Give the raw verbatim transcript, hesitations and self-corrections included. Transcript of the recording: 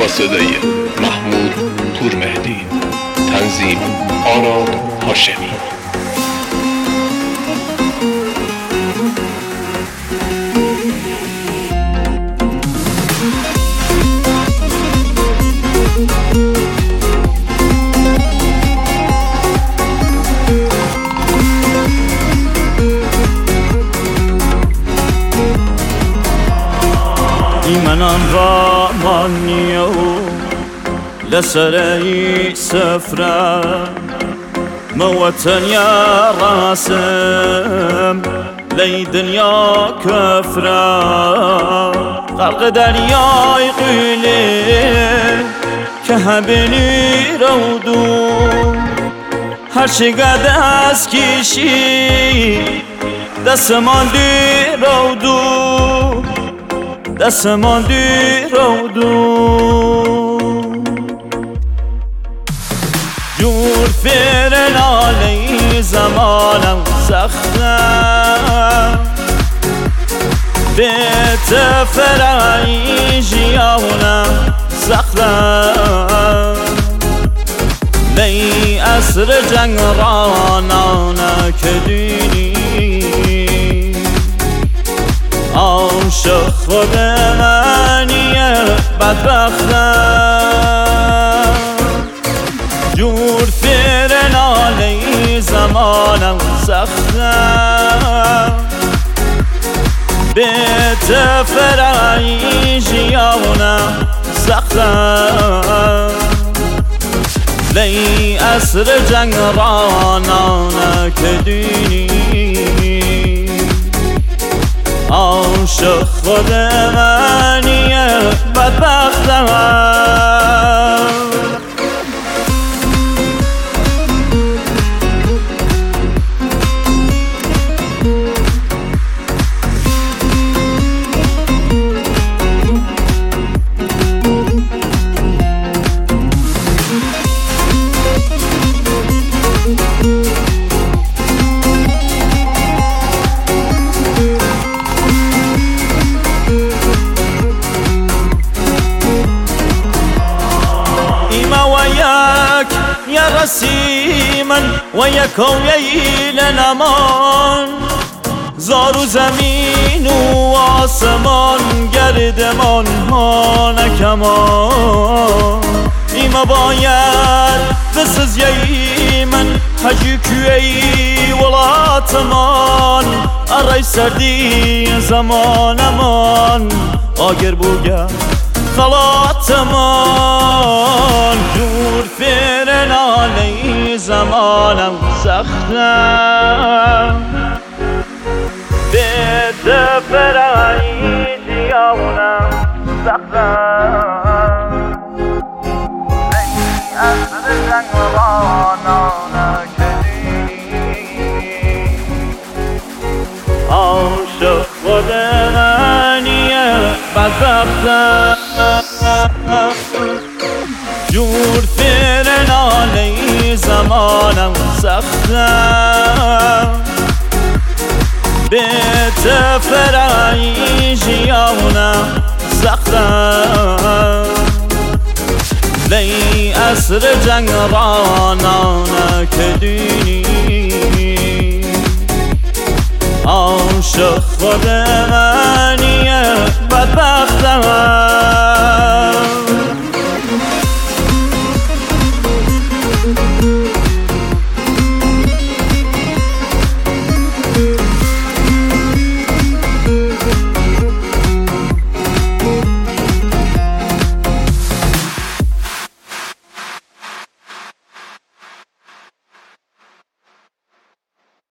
با صدای محمود پورمهدی، تنظیم آراد هاشمی. ایمنان را مانیو لسري سفرة موتن يا راسم لي دنيا كفرة غرق درياي قيلي كهبني رودو هرشي قد اسكيشي دستمان دي رودو دستمان دي رودو جور فرن علي زمانم سختم بيت فرعي جياونم سختم لي أسر جنگ رانانا كديني عاشق خود منیه بدبختم جور فرن علی زمانم سختم بیت فرعی جیانم سختم لی اسر جنگ رانانه کدینی عاشق خود منیه بدبختم يا رسيما وياك ويا نمان زار زمین و آسمان گردمان ها نکمان ایما باید بسز یی من هجی کوی ولاتمان ارای سردی زمانمان آگر بوگه خلاتمان جور فرن علی زمانم سختم بید فرعی جیانم سختم ای اصر جنگ رانانه کدینی عاشق خود منیه بدبختم جور فرن علی زمانم سختم بیت فرعی جیانم سختم لی اسر جنگ رانانه کدینی عاشق خود منیه بدبختم